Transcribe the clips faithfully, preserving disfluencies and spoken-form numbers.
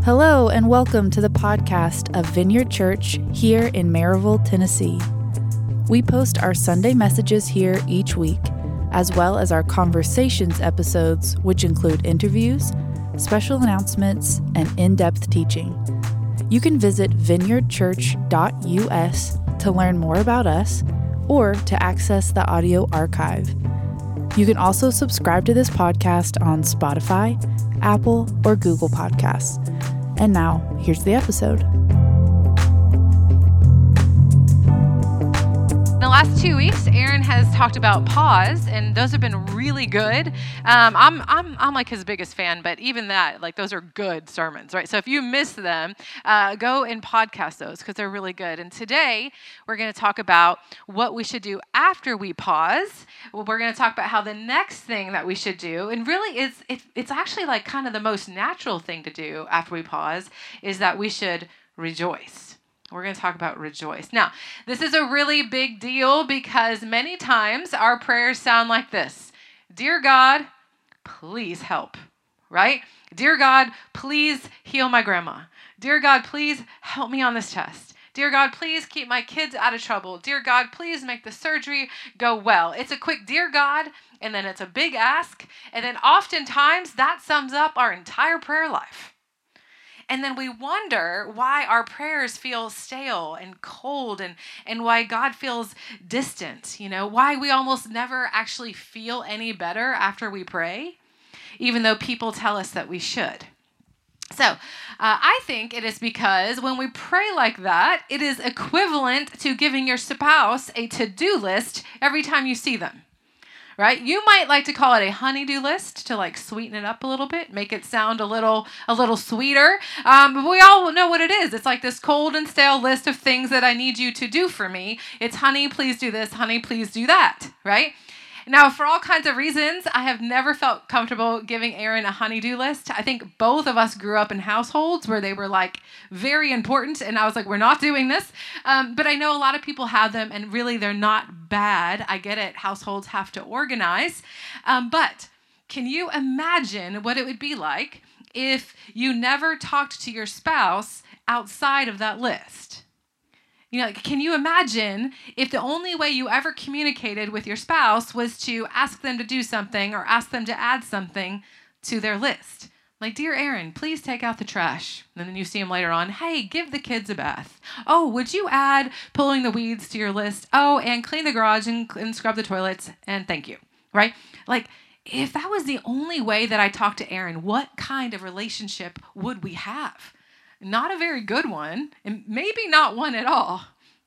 Hello and welcome to the podcast of Vineyard Church here in Maryville, Tennessee. We post our Sunday messages here each week, as well as our conversations episodes, which include interviews, special announcements, and in-depth teaching. You can visit vineyard church dot u s to learn more about us or to access the audio archive. You can also subscribe to this podcast on Spotify, Apple, or Google Podcasts. And now, here's the episode. In the last two weeks, Aaron has talked about pause, and those have been really good. Um, I'm I'm I'm like his biggest fan, but even that, like those are good sermons, right? So if you miss them, uh, go and podcast those because they're really good. And today we're going to talk about what we should do after we pause. Well, we're going to talk about how the next thing that we should do, and really it's it, it's actually like kind of the most natural thing to do after we pause, is that we should rejoice. We're going to talk about rejoice. Now, this is a really big deal because many times our prayers sound like this. Dear God, please help, right? Dear God, please heal my grandma. Dear God, please help me on this test. Dear God, please keep my kids out of trouble. Dear God, please make the surgery go well. It's a quick dear God, and then it's a big ask. And then oftentimes that sums up our entire prayer life. And then we wonder why our prayers feel stale and cold and, and why God feels distant, you know, why we almost never actually feel any better after we pray, even though people tell us that we should. So uh, I think it is because when we pray like that, it is equivalent to giving your spouse a to-do list every time you see them. Right? You might like to call it a honey-do list to like sweeten it up a little bit, make it sound a little a little sweeter. Um, but we all know what it is. It's like this cold and stale list of things that I need you to do for me. It's honey, please do this. Honey, please do that. Right? Now, for all kinds of reasons, I have never felt comfortable giving Aaron a honey-do list. I think both of us grew up in households where they were like very important, and I was like, we're not doing this. Um, but I know a lot of people have them, and really they're not bad. I get it. Households have to organize. Um, but can you imagine what it would be like if you never talked to your spouse outside of that list? You know, can you imagine if the only way you ever communicated with your spouse was to ask them to do something or ask them to add something to their list? Like, dear Aaron, please take out the trash. And then you see him later on, hey, give the kids a bath. Oh, would you add pulling the weeds to your list? Oh, and clean the garage and, and scrub the toilets. And thank you, right? Like, if that was the only way that I talked to Aaron, what kind of relationship would we have? Not a very good one, and maybe not one at all.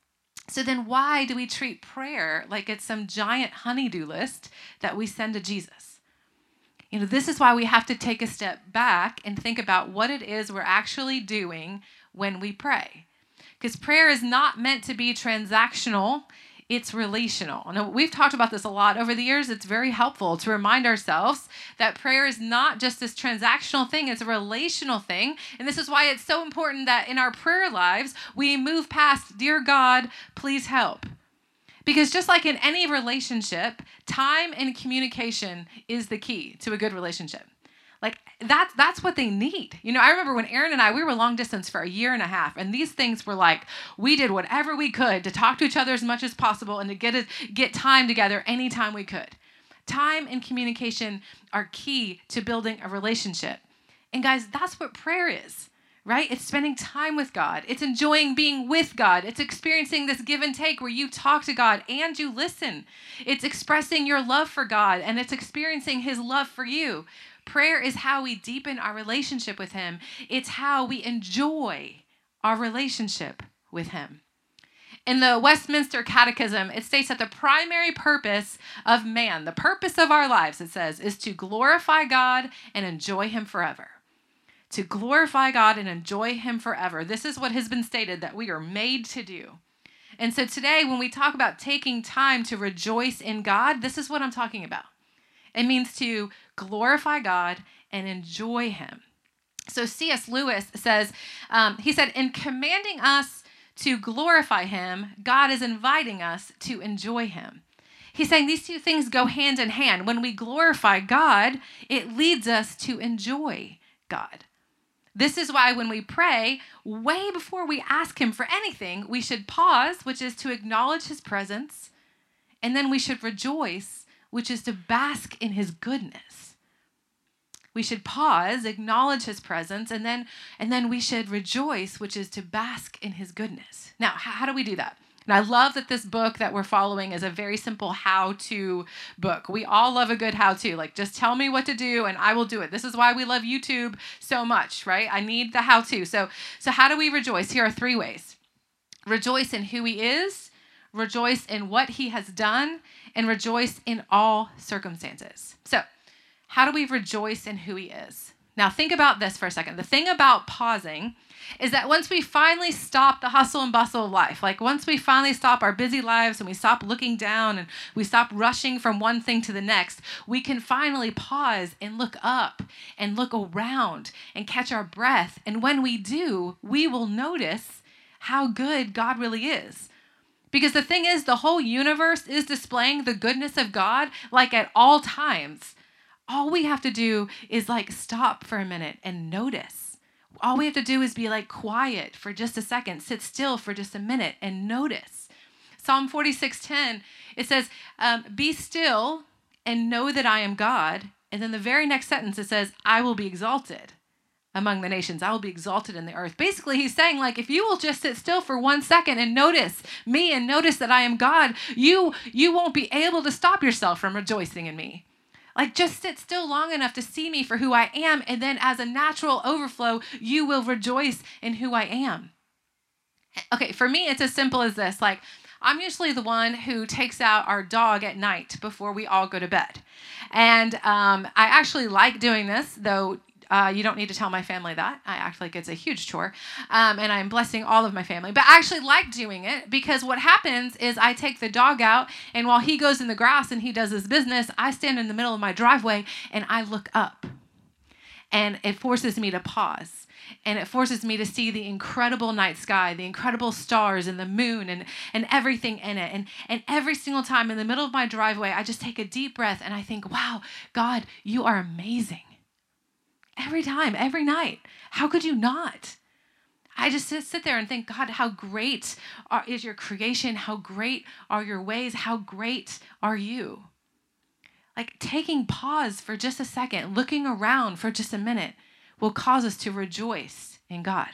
So then why do we treat prayer like it's some giant honey-do list that we send to Jesus? You know, this is why we have to take a step back and think about what it is we're actually doing when we pray. Because prayer is not meant to be transactional. It's relational. Now, we've talked about this a lot over the years. It's very helpful to remind ourselves that prayer is not just this transactional thing. It's a relational thing. And this is why it's so important that in our prayer lives, we move past, dear God, please help. Because just like in any relationship, time and communication is the key to a good relationship. Like, that's, that's what they need. You know, I remember when Aaron and I, we were long distance for a year and a half, and these things were like, we did whatever we could to talk to each other as much as possible and to get it, get time together anytime we could. Time and communication are key to building a relationship. And guys, that's what prayer is, right? It's spending time with God. It's enjoying being with God. It's experiencing this give and take where you talk to God and you listen. It's expressing your love for God, and it's experiencing his love for you. Prayer is how we deepen our relationship with him. It's how we enjoy our relationship with him. In the Westminster Catechism, it states that the primary purpose of man, the purpose of our lives, it says, is to glorify God and enjoy him forever. To glorify God and enjoy him forever. This is what has been stated that we are made to do. And so today, when we talk about taking time to rejoice in God, this is what I'm talking about. It means to glorify God and enjoy him. So C S Lewis says, um, he said, in commanding us to glorify him, God is inviting us to enjoy him. He's saying these two things go hand in hand. When we glorify God, it leads us to enjoy God. This is why when we pray, way before we ask him for anything, we should pause, which is to acknowledge his presence, and then we should rejoice, which is to bask in his goodness. We should pause, acknowledge his presence, and then and then we should rejoice, which is to bask in his goodness. Now, how, how do we do that? And I love that this book that we're following is a very simple how-to book. We all love a good how-to. Like, just tell me what to do and I will do it. This is why we love YouTube so much, right? I need the how-to. So, so how do we rejoice? Here are three ways. Rejoice in who he is, rejoice in what he has done, and rejoice in all circumstances. So, how do we rejoice in who he is? Now, think about this for a second. The thing about pausing is that once we finally stop the hustle and bustle of life, like once we finally stop our busy lives and we stop looking down and we stop rushing from one thing to the next, we can finally pause and look up and look around and catch our breath. And when we do, we will notice how good God really is. Because the thing is, the whole universe is displaying the goodness of God like at all times. All we have to do is like stop for a minute and notice. All we have to do is be like quiet for just a second, sit still for just a minute and notice. Psalm forty-six ten, it says, um, be still and know that I am God. And then the very next sentence, it says, I will be exalted among the nations. I will be exalted in the earth. Basically, he's saying, like, if you will just sit still for one second and notice me and notice that I am God, you, you won't be able to stop yourself from rejoicing in me. Like, just sit still long enough to see me for who I am, and then as a natural overflow, you will rejoice in who I am. Okay, for me, it's as simple as this. Like, I'm usually the one who takes out our dog at night before we all go to bed. And um, I actually like doing this, though uh, you don't need to tell my family that. I act like it's a huge chore, um, and I'm blessing all of my family. But I actually like doing it because what happens is I take the dog out, and while he goes in the grass and he does his business, I stand in the middle of my driveway and I look up. And it forces me to pause. And it forces me to see the incredible night sky, the incredible stars and the moon and, and everything in it. And, and every single time in the middle of my driveway, I just take a deep breath and I think, wow, God, you are amazing. Every time, every night. How could you not? I just sit, sit there and think, God, how great are, is your creation? How great are your ways? How great are you? Like taking pause for just a second, looking around for just a minute will cause us to rejoice in God.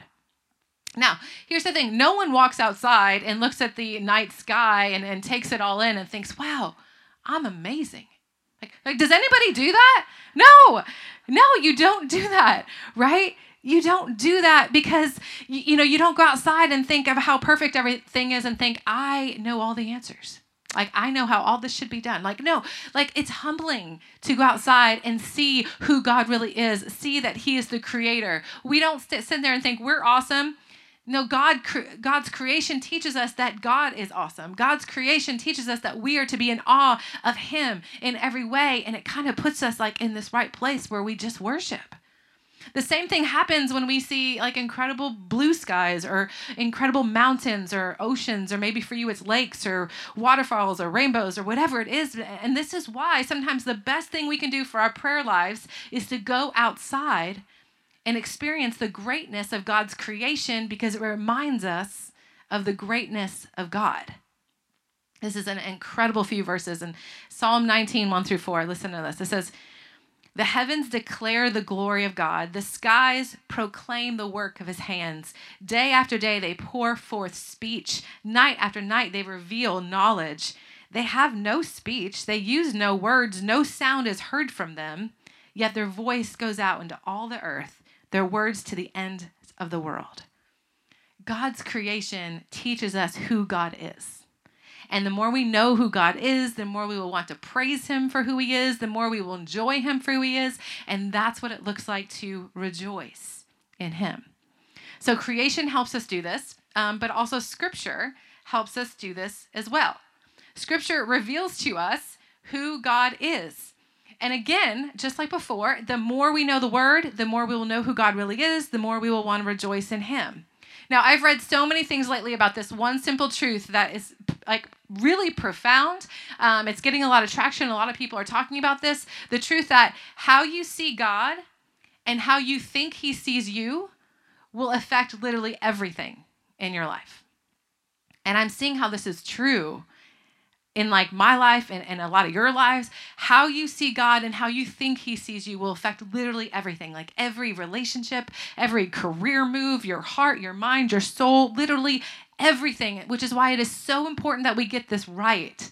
Now, here's the thing. No one walks outside and looks at the night sky and, and takes it all in and thinks, wow, I'm amazing. Like, like, does anybody do that? No, no, you don't do that, right? You don't do that because, you, you know, you don't go outside and think of how perfect everything is and think, I know all the answers. Like, I know how all this should be done. Like, no, like it's humbling to go outside and see who God really is, see that he is the creator. We don't sit, sit there and think we're awesome. No, God, God's creation teaches us that God is awesome. God's creation teaches us that we are to be in awe of him in every way. And it kind of puts us like in this right place where we just worship. The same thing happens when we see like incredible blue skies or incredible mountains or oceans, or maybe for you it's lakes or waterfalls or rainbows or whatever it is. And this is why sometimes the best thing we can do for our prayer lives is to go outside and experience the greatness of God's creation, because it reminds us of the greatness of God. This is an incredible few verses in Psalm nineteen, one through four. Listen to this. It says, the heavens declare the glory of God. The skies proclaim the work of his hands. Day after day, they pour forth speech. Night after night, they reveal knowledge. They have no speech. They use no words. No sound is heard from them. Yet their voice goes out into all the earth, their words to the end of the world. God's creation teaches us who God is. And the more we know who God is, the more we will want to praise him for who he is, the more we will enjoy him for who he is. And that's what it looks like to rejoice in him. So creation helps us do this, um, but also scripture helps us do this as well. Scripture reveals to us who God is. And again, just like before, the more we know the word, the more we will know who God really is, the more we will want to rejoice in him. Now, I've read so many things lately about this one simple truth that is like really profound. Um, it's getting a lot of traction. A lot of people are talking about this. The truth that how you see God And how you think he sees you will affect literally everything in your life. And I'm seeing how this is true in like my life and, and a lot of your lives. How you see God and how you think he sees you will affect literally everything. Like every relationship, every career move, your heart, your mind, your soul, literally everything, which is why it is so important that we get this right.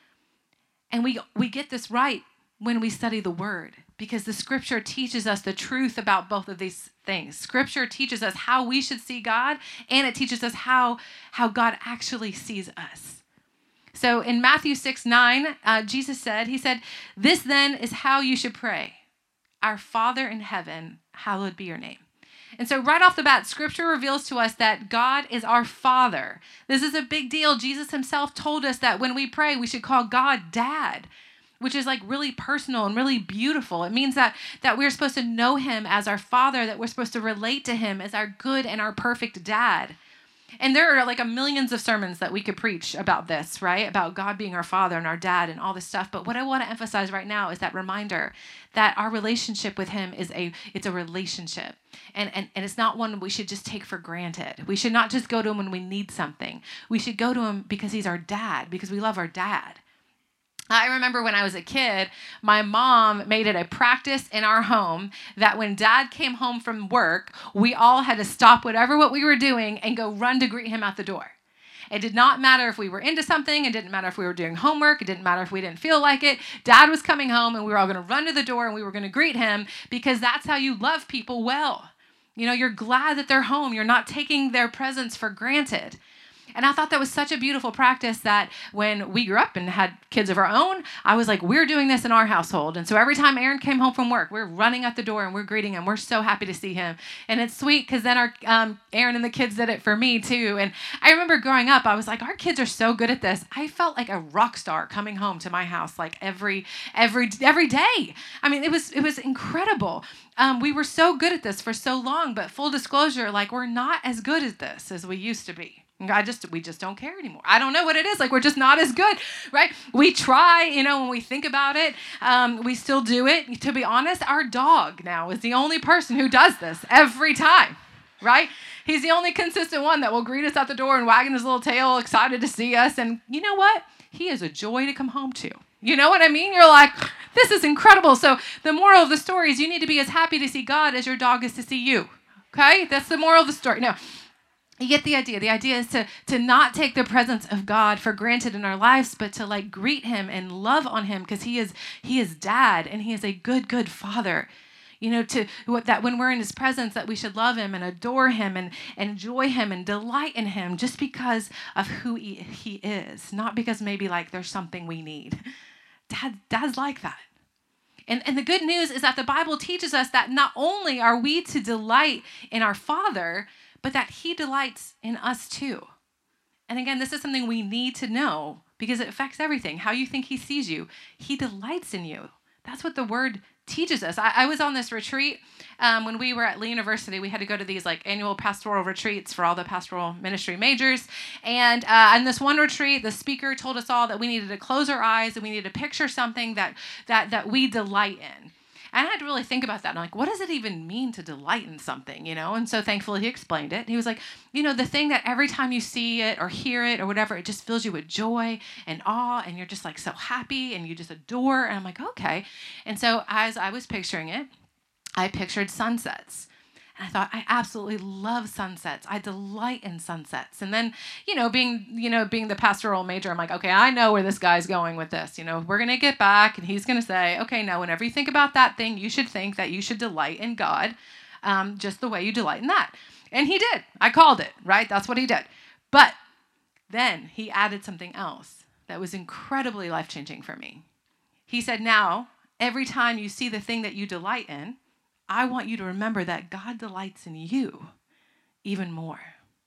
And we we get this right when we study the word, because the scripture teaches us the truth about both of these things. Scripture teaches us how we should see God, and it teaches us how, how God actually sees us. So in Matthew six nine, uh, Jesus said, he said, "This then is how you should pray. Our Father in heaven, hallowed be your name." And so right off the bat, scripture reveals to us that God is our Father. This is a big deal. Jesus himself told us that when we pray, we should call God Dad, which is like really personal and really beautiful. It means that, that we're supposed to know him as our Father, that we're supposed to relate to him as our good and our perfect dad. And there are like a millions of sermons that we could preach about this, right? About God being our Father and our dad and all this stuff. But what I want to emphasize right now is that reminder that our relationship with him is a, it's a relationship. And, and, and it's not one we should just take for granted. We should not just go to him when we need something. We should go to him because he's our dad, because we love our dad. I remember when I was a kid, my mom made it a practice in our home that when dad came home from work, we all had to stop whatever what we were doing and go run to greet him at the door. It did not matter if we were into something. It didn't matter if we were doing homework. It didn't matter if we didn't feel like it. Dad was coming home and we were all going to run to the door and we were going to greet him, because that's how you love people well. You know, you're glad that they're home. You're not taking their presence for granted. And I thought that was such a beautiful practice that when we grew up and had kids of our own, I was like, we're doing this in our household. And so every time Aaron came home from work, we're running at the door and we're greeting him. We're so happy to see him. And it's sweet because then our um, Aaron and the kids did it for me too. And I remember growing up, I was like, our kids are so good at this. I felt like a rock star coming home to my house like every every every day. I mean, it was it was incredible. Um, we were so good at this for so long, but full disclosure, like we're not as good at this as we used to be. I just, we just don't care anymore. I don't know what it is. Like, we're just not as good, right? We try, you know, when we think about it, um, we still do it. To be honest, our dog now is the only person who does this every time, right? He's the only consistent one that will greet us at the door and wagging his little tail, excited to see us. And you know what? He is a joy to come home to. You know what I mean? You're like, this is incredible. So the moral of the story is you need to be as happy to see God as your dog is to see you, okay? That's the moral of the story. Now, you get the idea. The idea is to, to not take the presence of God for granted in our lives, but to like greet him and love on him because he is he is dad and he is a good, good father. You know, to that when we're in his presence, that we should love him and adore him and, and enjoy him and delight in him just because of who he, he is, not because maybe like there's something we need. Dad, dad's like that. And, and the good news is that the Bible teaches us that not only are we to delight in our Father, but that he delights in us too. And again, this is something we need to know because it affects everything. How you think he sees you. He delights in you. That's what the word teaches us. I, I was on this retreat um, when we were at Lee University. We had to go to these like annual pastoral retreats for all the pastoral ministry majors. And uh, on this one retreat, the speaker told us all that we needed to close our eyes and we needed to picture something that that that we delight in. And I had to really think about that. And I'm like, what does it even mean to delight in something, you know? And so thankfully he explained it. He was like, you know, the thing that every time you see it or hear it or whatever, it just fills you with joy and awe and you're just like so happy and you just adore. And I'm like, okay. And so as I was picturing it, I pictured sunsets. And I thought, I absolutely love sunsets. I delight in sunsets. And then, you know, being, you know, being the pastoral major, I'm like, okay, I know where this guy's going with this. You know, we're going to get back and he's going to say, okay, now whenever you think about that thing, you should think that you should delight in God um, just the way you delight in that. And he did. I called it, right? That's what he did. But then he added something else that was incredibly life-changing for me. He said, now, every time you see the thing that you delight in, I want you to remember that God delights in you even more.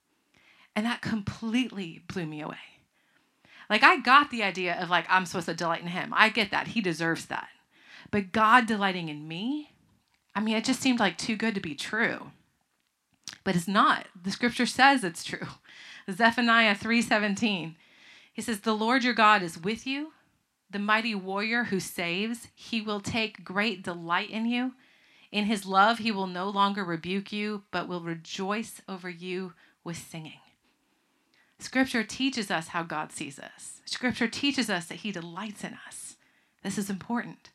And that completely blew me away. Like I got the idea of like, I'm supposed to delight in him. I get that. He deserves that. But God delighting in me, I mean, it just seemed like too good to be true. But it's not. The scripture says it's true. Zephaniah three seventeen. He says, the Lord your God is with you, the mighty warrior who saves. He will take great delight in you. In his love, he will no longer rebuke you, but will rejoice over you with singing. Scripture teaches us how God sees us. Scripture teaches us that he delights in us. This is important.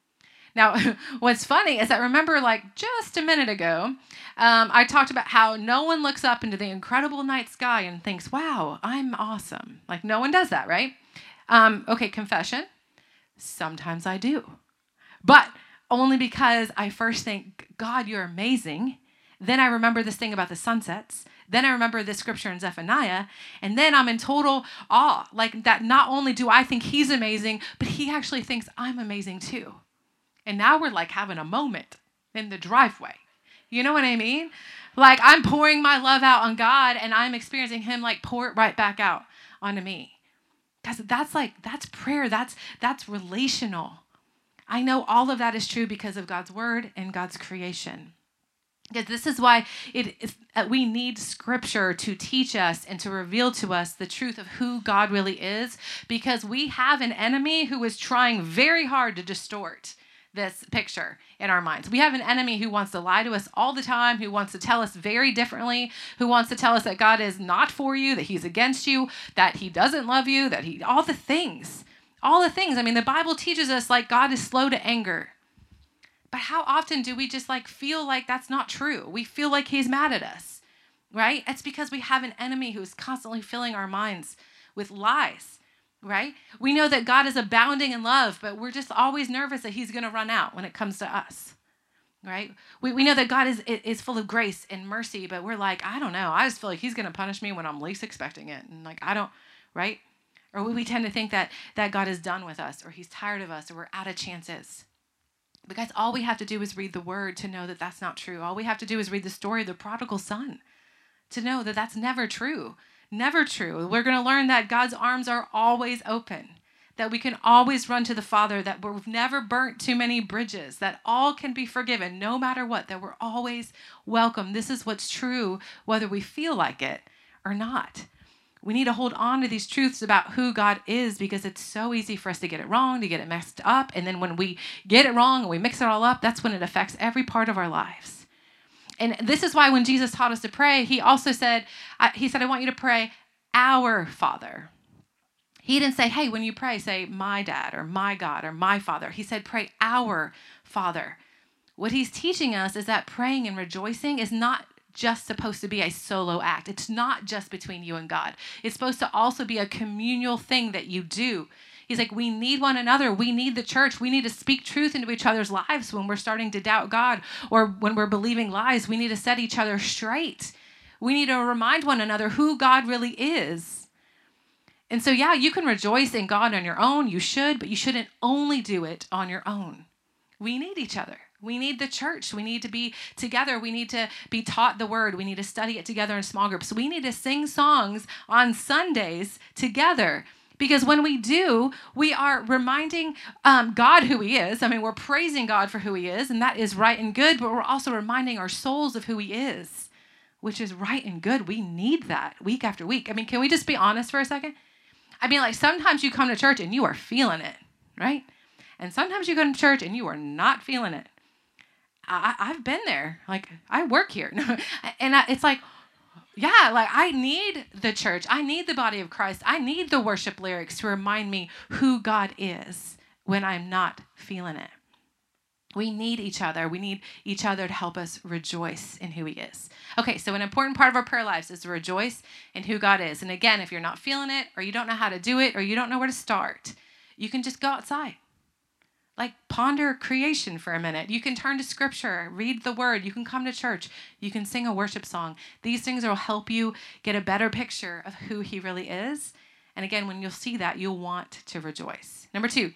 Now, what's funny is that remember like just a minute ago, um, I talked about how no one looks up into the incredible night sky and thinks, wow, I'm awesome. Like no one does that, right? Um, okay, confession. Sometimes I do. But only because I first think, God, you're amazing. Then I remember this thing about the sunsets. Then I remember this scripture in Zephaniah. And then I'm in total awe. Like that not only do I think he's amazing, but he actually thinks I'm amazing too. And now we're like having a moment in the driveway. You know what I mean? Like I'm pouring my love out on God and I'm experiencing him like pour it right back out onto me. Because that's like, that's prayer. That's, that's relational. I know all of that is true because of God's word and God's creation. Because this is why it is, uh, we need scripture to teach us and to reveal to us the truth of who God really is. Because we have an enemy who is trying very hard to distort this picture in our minds. We have an enemy who wants to lie to us all the time, who wants to tell us very differently, who wants to tell us that God is not for you, that he's against you, that he doesn't love you, that he, all the things. All the things. I mean, the Bible teaches us like God is slow to anger. But how often do we just like feel like that's not true? We feel like he's mad at us, right? It's because we have an enemy who's constantly filling our minds with lies, right? We know that God is abounding in love, but we're just always nervous that he's going to run out when it comes to us, right? We we know that God is is full of grace and mercy, but we're like, I don't know. I just feel like he's going to punish me when I'm least expecting it. And like, I don't, right? Or we tend to think that, that God is done with us or he's tired of us or we're out of chances. Because all we have to do is read the word to know that that's not true. All we have to do is read the story of the prodigal son to know that that's never true. Never true. We're going to learn that God's arms are always open, that we can always run to the Father, that we've never burnt too many bridges, that all can be forgiven no matter what, that we're always welcome. This is what's true whether we feel like it or not. We need to hold on to these truths about who God is because it's so easy for us to get it wrong, to get it messed up. And then when we get it wrong and we mix it all up, that's when it affects every part of our lives. And this is why when Jesus taught us to pray, he also said, he said, I want you to pray our Father. He didn't say, hey, when you pray, say my dad or my God or my Father. He said, pray our Father. What he's teaching us is that praying and rejoicing is not just supposed to be a solo act. It's not just between you and God. It's supposed to also be a communal thing that you do. He's like, we need one another. We need the church. We need to speak truth into each other's lives when we're starting to doubt God or when we're believing lies. We need to set each other straight. We need to remind one another who God really is. And so, yeah, you can rejoice in God on your own. You should, but you shouldn't only do it on your own. We need each other. We need the church. We need to be together. We need to be taught the word. We need to study it together in small groups. We need to sing songs on Sundays together because when we do, we are reminding um, God who he is. I mean, we're praising God for who he is, and that is right and good, but we're also reminding our souls of who he is, which is right and good. We need that week after week. I mean, can we just be honest for a second? I mean, like sometimes you come to church and you are feeling it, right? And sometimes you go to church and you are not feeling it. I, I've been there. Like, I work here. And I, it's like, yeah, like I need the church. I need the body of Christ. I need the worship lyrics to remind me who God is when I'm not feeling it. We need each other. We need each other to help us rejoice in who he is. Okay, so an important part of our prayer lives is to rejoice in who God is. And again, if you're not feeling it or you don't know how to do it or you don't know where to start, you can just go outside. Like ponder creation for a minute. You can turn to scripture, read the word. You can come to church. You can sing a worship song. These things will help you get a better picture of who he really is. And again, when you'll see that, you'll want to rejoice. Number two,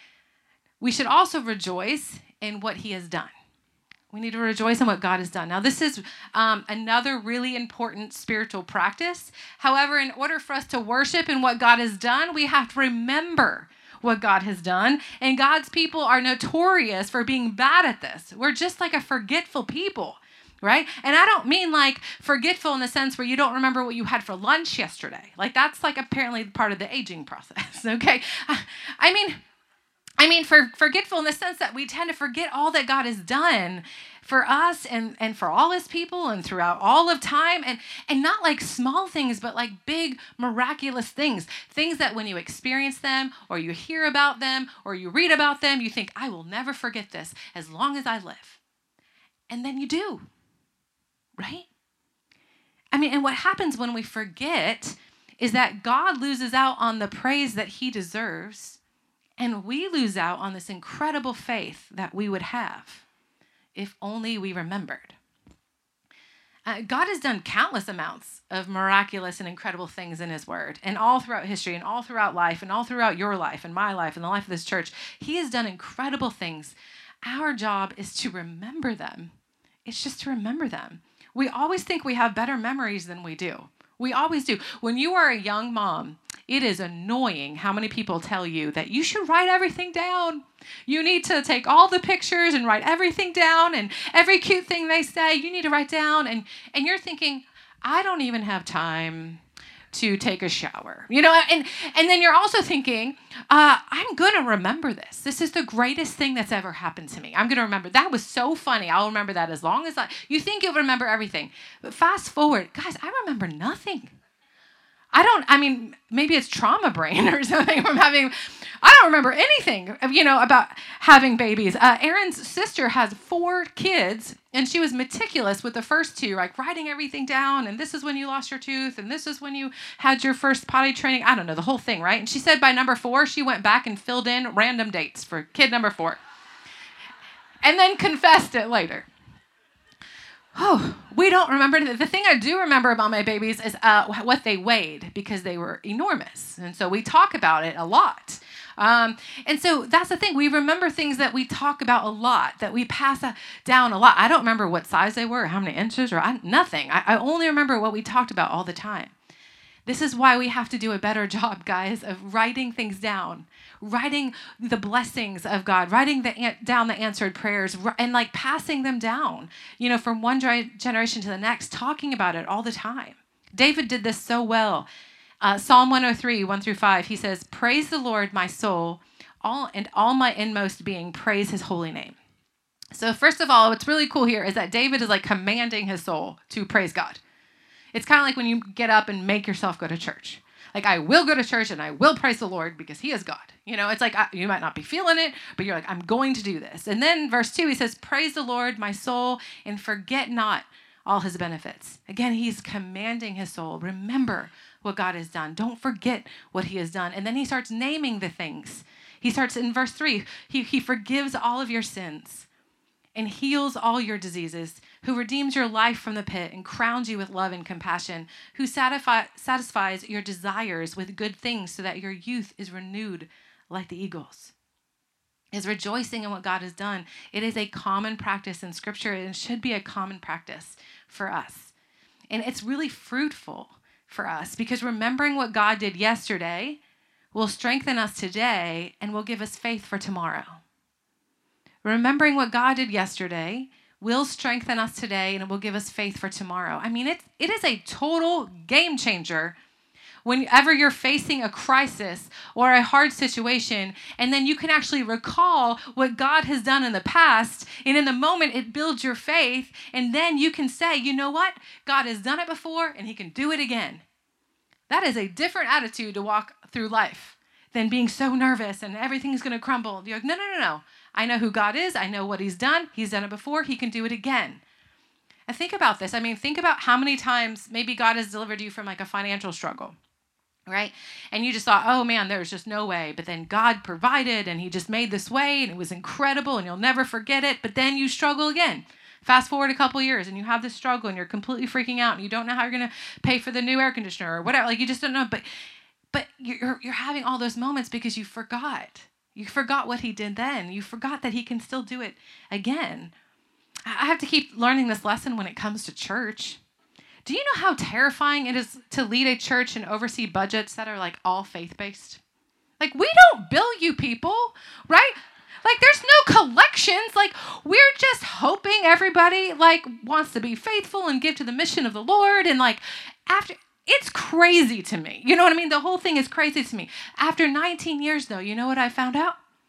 we should also rejoice in what he has done. We need to rejoice in what God has done. Now, this is um, another really important spiritual practice. However, in order for us to worship in what God has done, we have to remember what God has done. And God's people are notorious for being bad at this. We're just like a forgetful people, right? And I don't mean like forgetful in the sense where you don't remember what you had for lunch yesterday. Like that's like apparently part of the aging process, okay? I mean, I mean, for forgetful in the sense that we tend to forget all that God has done for us and, and for all his people and throughout all of time. And, and not like small things, but like big, miraculous things. Things that when you experience them or you hear about them or you read about them, you think, I will never forget this as long as I live. And then you do, right? I mean, and what happens when we forget is that God loses out on the praise that he deserves. And we lose out on this incredible faith that we would have if only we remembered. Uh, God has done countless amounts of miraculous and incredible things in his word, and all throughout history, and all throughout life, and all throughout your life, and my life, and the life of this church. He has done incredible things. Our job is to remember them. It's just to remember them. We always think we have better memories than we do. We always do. When you are a young mom, it is annoying how many people tell you that you should write everything down. You need to take all the pictures and write everything down, and every cute thing they say, you need to write down. And, and you're thinking, I don't even have time to take a shower. You know, and, and then you're also thinking, uh, I'm going to remember this. This is the greatest thing that's ever happened to me. I'm going to remember. That was so funny. I'll remember that as long as I, you think you'll remember everything. But fast forward, guys, I remember nothing. I don't, I mean, maybe it's trauma brain or something from having, I don't remember anything, you know, about having babies. Uh, Aaron's sister has four kids, and she was meticulous with the first two, like writing everything down, and this is when you lost your tooth, and this is when you had your first potty training. I don't know, the whole thing, right? And she said by number four, she went back and filled in random dates for kid number four, and then confessed it later. Oh, we don't remember. The thing I do remember about my babies is uh, what they weighed, because they were enormous. And so we talk about it a lot. Um, and so that's the thing. We remember things that we talk about a lot, that we pass down a lot. I don't remember what size they were, or how many inches, or I, nothing. I, I only remember what we talked about all the time. This is why we have to do a better job, guys, of writing things down, writing the blessings of God, writing the, down the answered prayers, and like passing them down, you know, from one generation to the next, talking about it all the time. David did this so well. Uh, Psalm one oh three, one through five, he says, praise the Lord, my soul, all and all my inmost being, praise his holy name. So first of all, what's really cool here is that David is like commanding his soul to praise God. It's kind of like when you get up and make yourself go to church. Like, I will go to church and I will praise the Lord because he is God. You know, it's like, I, you might not be feeling it, but you're like, I'm going to do this. And then verse two, he says, praise the Lord, my soul, and forget not all his benefits. Again, he's commanding his soul. Remember what God has done. Don't forget what he has done. And then he starts naming the things. He starts in verse three, he, he forgives all of your sins and heals all your diseases, who redeems your life from the pit and crowns you with love and compassion, who satisfy, satisfies your desires with good things so that your youth is renewed like the eagles. Is rejoicing in what God has done. It is a common practice in Scripture, and it should be a common practice for us. And it's really fruitful for us, because remembering what God did yesterday will strengthen us today and will give us faith for tomorrow. Remembering what God did yesterday will strengthen us today, and it will give us faith for tomorrow. I mean, it, it is a total game changer whenever you're facing a crisis or a hard situation, and then you can actually recall what God has done in the past, and in the moment it builds your faith, and then you can say, you know what? God has done it before, and he can do it again. That is a different attitude to walk through life than being so nervous and everything's going to crumble. You're like, no, no, no, no. I know who God is. I know what he's done. He's done it before. He can do it again. And think about this. I mean, think about how many times maybe God has delivered you from like a financial struggle, right? And you just thought, oh man, there's just no way. But then God provided, and he just made this way, and it was incredible, and you'll never forget it. But then you struggle again. Fast forward a couple years, and you have this struggle, and you're completely freaking out, and you don't know how you're going to pay for the new air conditioner or whatever. Like, you just don't know. But but you're you're having all those moments because you forgot. You forgot what he did then. You forgot that he can still do it again. I have to keep learning this lesson when it comes to church. Do you know how terrifying it is to lead a church and oversee budgets that are like all faith-based? Like, we don't bill you people, right? Like, there's no collections. Like, we're just hoping everybody like wants to be faithful and give to the mission of the Lord. And like, after, it's crazy to me. You know what I mean? The whole thing is crazy to me. After nineteen years though, you know what I found out?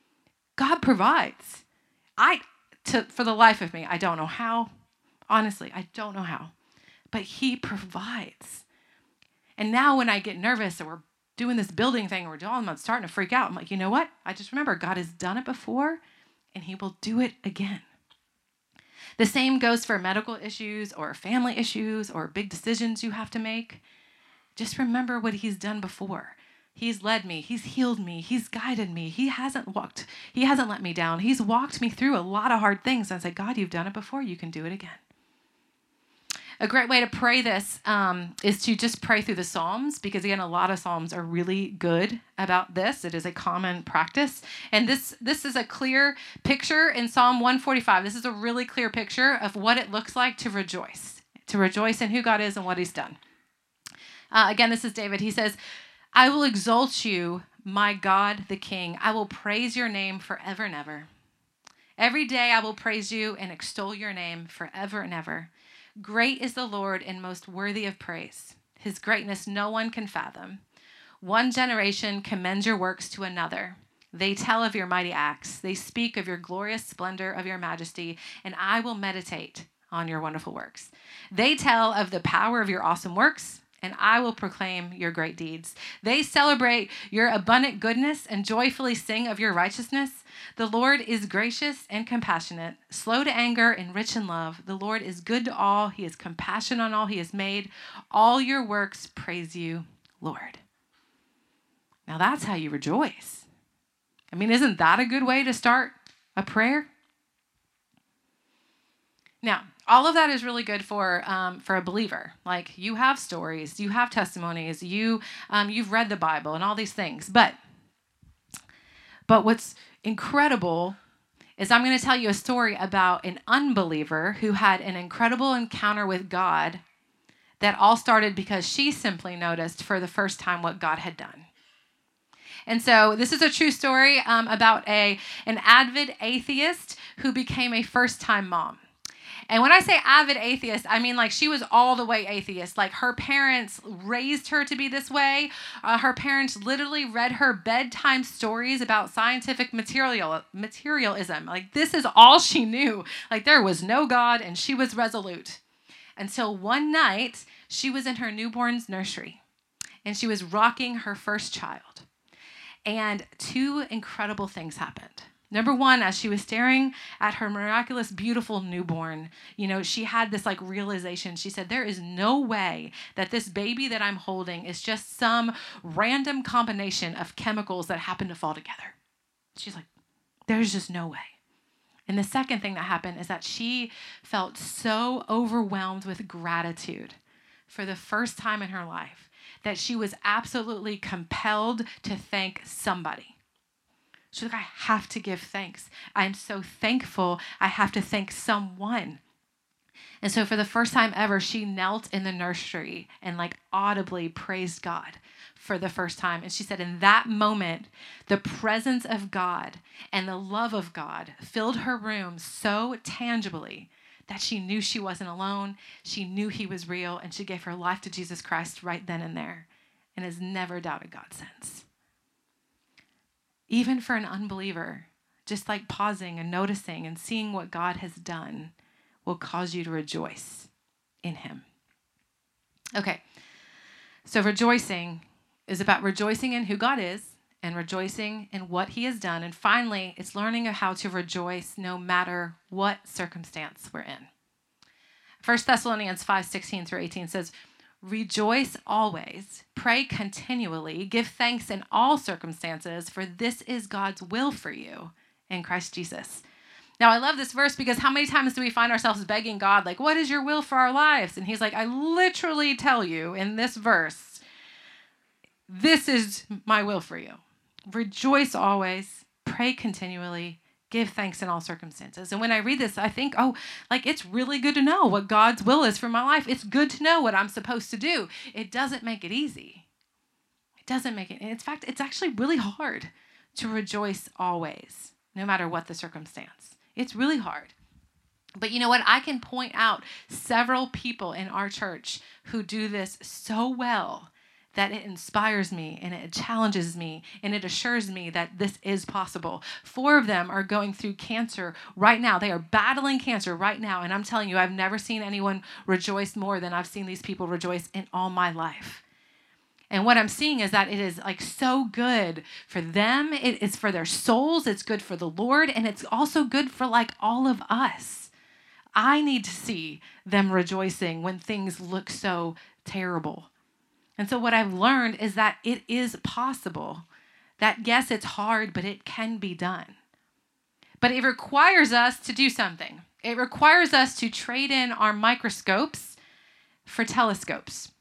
God provides. I, to, for the life of me, I don't know how. Honestly, I don't know how. But he provides. And now when I get nervous and we're doing this building thing or we're doing, I'm starting to freak out. I'm like, you know what? I just remember God has done it before and he will do it again. The same goes for medical issues or family issues or big decisions you have to make. Just remember what he's done before. He's led me. He's healed me. He's guided me. He hasn't walked. He hasn't let me down. He's walked me through a lot of hard things. And I say, God, you've done it before. You can do it again. A great way to pray this um, is to just pray through the Psalms, because again, a lot of Psalms are really good about this. It is a common practice. And this, this is a clear picture in Psalm one forty-five. This is a really clear picture of what it looks like to rejoice, to rejoice in who God is and what he's done. Uh, again, this is David. He says, I will exalt you, my God, the King. I will praise your name forever and ever. Every day I will praise you and extol your name forever and ever. Great is the Lord and most worthy of praise. His greatness no one can fathom. One generation commends your works to another. They tell of your mighty acts. They speak of your glorious splendor, of your majesty, and I will meditate on your wonderful works. They tell of the power of your awesome works, and I will proclaim your great deeds. They celebrate your abundant goodness and joyfully sing of your righteousness. The Lord is gracious and compassionate, slow to anger and rich in love. The Lord is good to all. He has compassion on all he has made. All your works praise you, Lord. Now that's how you rejoice. I mean, isn't that a good way to start a prayer? Now, all of that is really good for um, for a believer. Like, you have stories, you have testimonies, you um, you've read the Bible and all these things. But but what's incredible is I'm going to tell you a story about an unbeliever who had an incredible encounter with God that all started because she simply noticed for the first time what God had done. And so this is a true story um, about a an avid atheist who became a first-time mom. And when I say avid atheist, I mean like she was all the way atheist. Like, her parents raised her to be this way. Uh, her parents literally read her bedtime stories about scientific material materialism. Like, this is all she knew. Like, there was no God, and she was resolute. Until one night, she was in her newborn's nursery, and she was rocking her first child. And two incredible things happened. Number one, as she was staring at her miraculous, beautiful newborn, you know, she had this like realization. She said, there is no way that this baby that I'm holding is just some random combination of chemicals that happen to fall together. She's like, there's just no way. And the second thing that happened is that she felt so overwhelmed with gratitude for the first time in her life that she was absolutely compelled to thank somebody. She's like, I have to give thanks. I'm so thankful. I have to thank someone. And so for the first time ever, she knelt in the nursery and like audibly praised God for the first time. And she said in that moment, the presence of God and the love of God filled her room so tangibly that she knew she wasn't alone. She knew he was real, and she gave her life to Jesus Christ right then and there and has never doubted God since. Even for an unbeliever, just like pausing and noticing and seeing what God has done will cause you to rejoice in him. Okay, so rejoicing is about rejoicing in who God is and rejoicing in what he has done. And finally, it's learning how to rejoice no matter what circumstance we're in. First Thessalonians five sixteen through eighteen says, rejoice always, pray continually, give thanks in all circumstances, for this is God's will for you in Christ Jesus. Now, I love this verse because how many times do we find ourselves begging God, like, what is your will for our lives? And he's like, I literally tell you in this verse, this is my will for you. Rejoice always, pray continually, give thanks in all circumstances. And when I read this, I think, oh, like, it's really good to know what God's will is for my life. It's good to know what I'm supposed to do. It doesn't make it easy. It doesn't make it. In fact, it's actually really hard to rejoice always, no matter what the circumstance. It's really hard. But you know what? I can point out several people in our church who do this so well that it inspires me and it challenges me and it assures me that this is possible. Four of them are going through cancer right now. They are battling cancer right now. And I'm telling you, I've never seen anyone rejoice more than I've seen these people rejoice in all my life. And what I'm seeing is that it is like so good for them. It is for their souls. It's good for the Lord. And it's also good for like all of us. I need to see them rejoicing when things look so terrible. And so what I've learned is that it is possible. That yes, it's hard, but it can be done. But it requires us to do something. It requires us to trade in our microscopes for telescopes.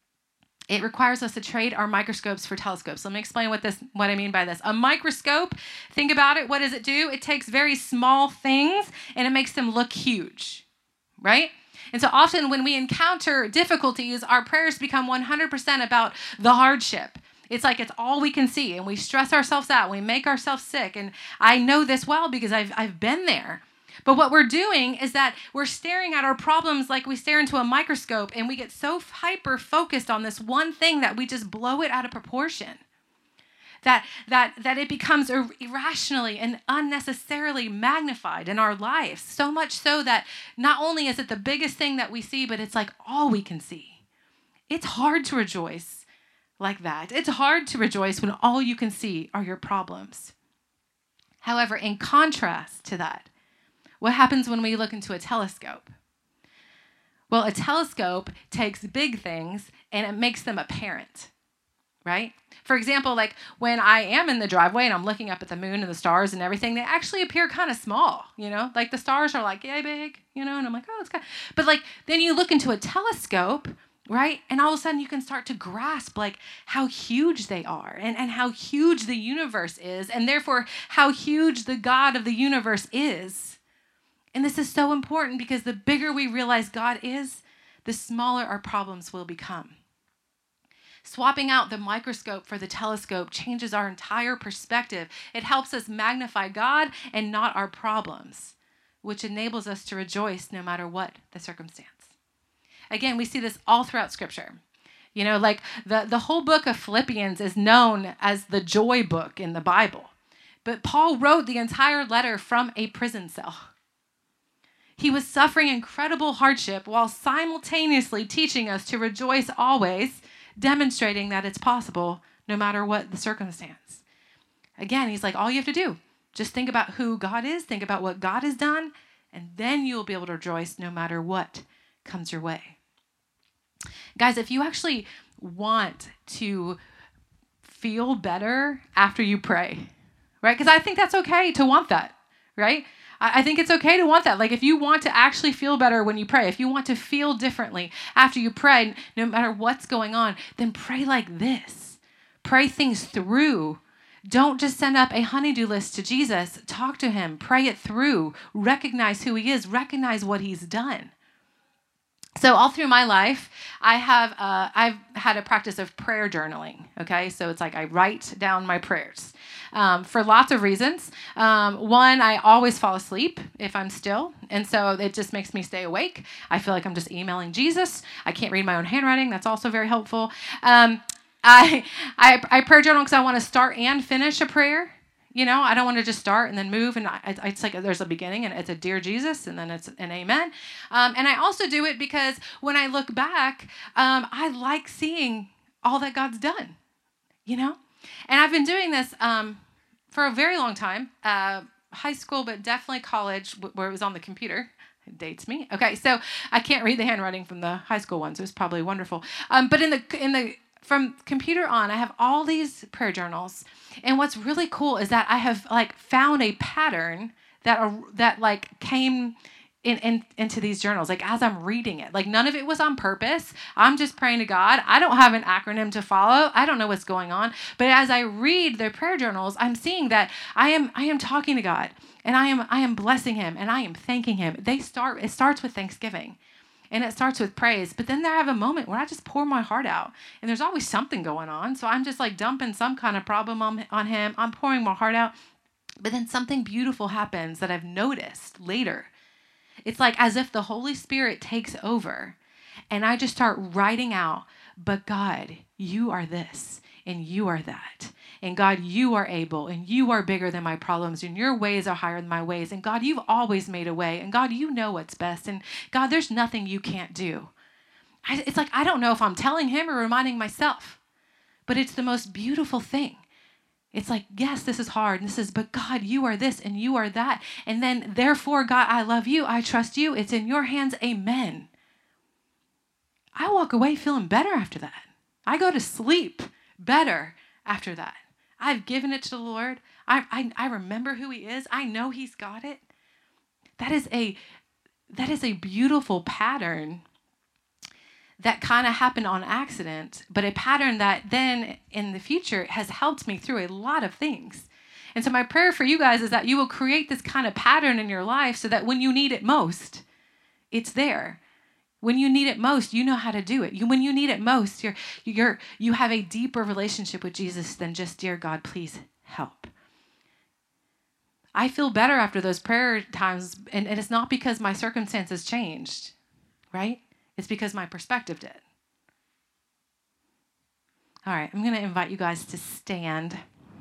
It requires us to trade our microscopes for telescopes. Let me explain what this, what I mean by this. A microscope, think about it. What does it do? It takes very small things and it makes them look huge, right? And so often when we encounter difficulties, our prayers become one hundred percent about the hardship. It's like it's all we can see, and we stress ourselves out. We make ourselves sick. And I know this well because I've I've been there. But what we're doing is that we're staring at our problems like we stare into a microscope, and we get so hyper-focused on this one thing that we just blow it out of proportion. That, that, that it becomes ir- irrationally and unnecessarily magnified in our lives. So much so that not only is it the biggest thing that we see, but it's like all we can see. It's hard to rejoice like that. It's hard to rejoice when all you can see are your problems. However, in contrast to that, what happens when we look into a telescope? Well, a telescope takes big things and it makes them apparent, right? For example, like when I am in the driveway and I'm looking up at the moon and the stars and everything, they actually appear kind of small, you know? Like the stars are like, yay, big, you know? And I'm like, oh, it's kind of... But like, then you look into a telescope, right? And all of a sudden you can start to grasp like how huge they are and, and how huge the universe is, and therefore how huge the God of the universe is. And this is so important because the bigger we realize God is, the smaller our problems will become. Swapping out the microscope for the telescope changes our entire perspective. It helps us magnify God and not our problems, which enables us to rejoice no matter what the circumstance. Again, we see this all throughout Scripture. You know, like the, the whole book of Philippians is known as the joy book in the Bible. But Paul wrote the entire letter from a prison cell. He was suffering incredible hardship while simultaneously teaching us to rejoice always, demonstrating that it's possible no matter what the circumstance. Again, he's like, all you have to do, just think about who God is, think about what God has done, and then you'll be able to rejoice no matter what comes your way. Guys, if you actually want to feel better after you pray, right? Because I think that's okay to want that, right? I think it's okay to want that. Like if you want to actually feel better when you pray, if you want to feel differently after you pray, no matter what's going on, then pray like this. Pray things through. Don't just send up a honey-do list to Jesus. Talk to him. Pray it through. Recognize who he is. Recognize what he's done. So all through my life, I have uh, I've had a practice of prayer journaling. Okay, so it's like I write down my prayers um, for lots of reasons. Um, one, I always fall asleep if I'm still, and so it just makes me stay awake. I feel like I'm just emailing Jesus. I can't read my own handwriting. That's also very helpful. Um, I I I prayer journal because I want to start and finish a prayer. You know, I don't want to just start and then move. And I, it's like there's a beginning and it's a dear Jesus and then it's an amen. Um, and I also do it because when I look back, um, I like seeing all that God's done, you know. And I've been doing this um, for a very long time, uh, high school, but definitely college where it was on the computer. It dates me. Okay, so I can't read the handwriting from the high school ones. It was probably wonderful. Um, but in the in the from computer on, I have all these prayer journals. And what's really cool is that I have like found a pattern that uh, that like came in, in into these journals. Like as I'm reading it, like none of it was on purpose. I'm just praying to God. I don't have an acronym to follow. I don't know what's going on. But as I read their prayer journals, I'm seeing that I am I am talking to God and I am I am blessing him and I am thanking him. They start it starts with thanksgiving. And it starts with praise. But then I have a moment where I just pour my heart out. And there's always something going on. So I'm just like dumping some kind of problem on, on him. I'm pouring my heart out. But then something beautiful happens that I've noticed later. It's like as if the Holy Spirit takes over. And I just start writing out but God, you are this and you are that. And God, you are able and you are bigger than my problems and your ways are higher than my ways. And God, you've always made a way. And God, you know what's best. And God, there's nothing you can't do. I, it's like, I don't know if I'm telling him or reminding myself, but it's the most beautiful thing. It's like, yes, this is hard. And this is, but God, you are this and you are that. And then, therefore, God, I love you. I trust you. It's in your hands. Amen. I walk away feeling better after that. I go to sleep better after that. I've given it to the Lord. I, I, I remember who he is. I know he's got it. That is a, that is a beautiful pattern that kind of happened on accident, but a pattern that then in the future has helped me through a lot of things. And so my prayer for you guys is that you will create this kind of pattern in your life so that when you need it most, it's there. When you need it most, you know how to do it. You, when you need it most, you're, you're, you have a deeper relationship with Jesus than just, dear God, please help. I feel better after those prayer times, and, and it's not because my circumstances changed, right? It's because my perspective did. All right, I'm going to invite you guys to stand.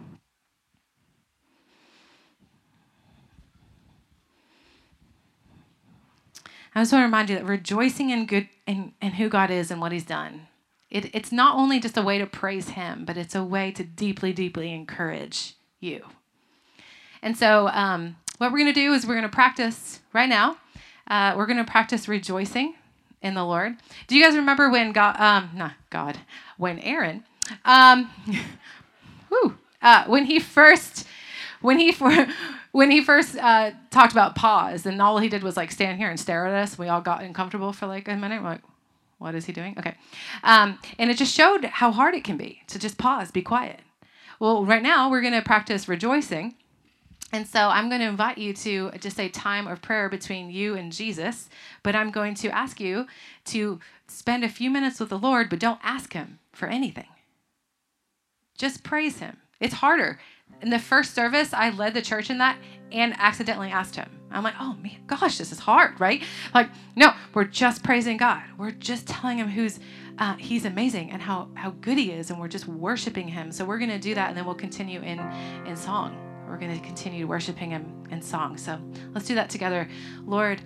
I just want to remind you that rejoicing in good in, in who God is and what he's done, it, it's not only just a way to praise him, but it's a way to deeply, deeply encourage you. And so um, what we're going to do is we're going to practice right now. Uh, we're going to practice rejoicing in the Lord. Do you guys remember when God, um, not God, when Aaron, um, whew, uh, when he first, when he, for, when he first uh, talked about pause, and all he did was like stand here and stare at us. We all got uncomfortable for like a minute. We're like, what is he doing? Okay. Um, and it just showed how hard it can be to just pause, be quiet. Well, right now we're going to practice rejoicing. And so I'm going to invite you to just a time of prayer between you and Jesus, but I'm going to ask you to spend a few minutes with the Lord, but don't ask him for anything. Just praise him. It's harder. In the first service, I led the church in that and accidentally asked him. I'm like, oh man, gosh, this is hard, right? Like, no, we're just praising God. We're just telling him who's uh, he's amazing and how, how good he is, and we're just worshiping him. So we're going to do that, and then we'll continue in, in song. We're going to continue worshiping him in song. So let's do that together. Lord,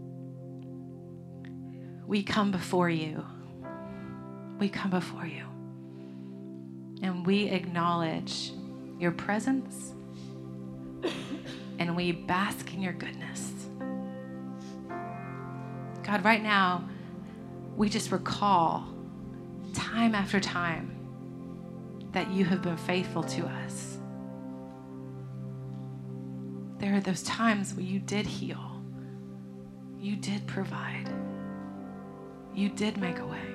we come before you. We come before you. And we acknowledge your presence. And we bask in your goodness. God, right now, we just recall time after time that you have been faithful to us. There are those times where you did heal. You did provide. You did make a way.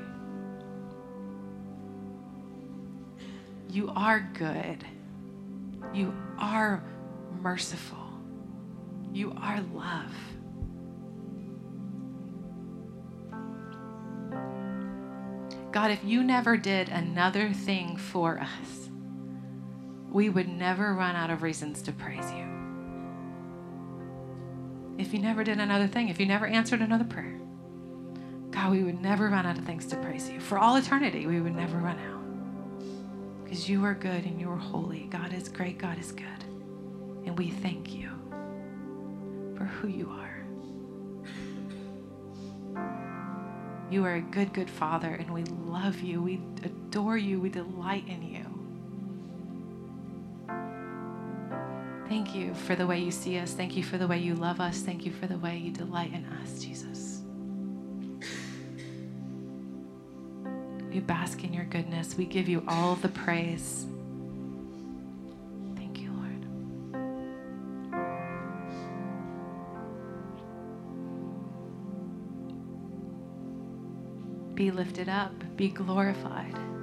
You are good. You are merciful. You are love. God, if you never did another thing for us, we would never run out of reasons to praise you. If you never did another thing, if you never answered another prayer, God, we would never run out of things to praise you. For all eternity, we would never run out. Because you are good and you are holy. God is great. God is good. And we thank you for who you are. You are a good, good Father, and we love you. We adore you. We delight in you. Thank you for the way you see us. Thank you for the way you love us. Thank you for the way you delight in us, Jesus. We bask in your goodness. We give you all the praise. Thank you, Lord. Be lifted up. Be glorified.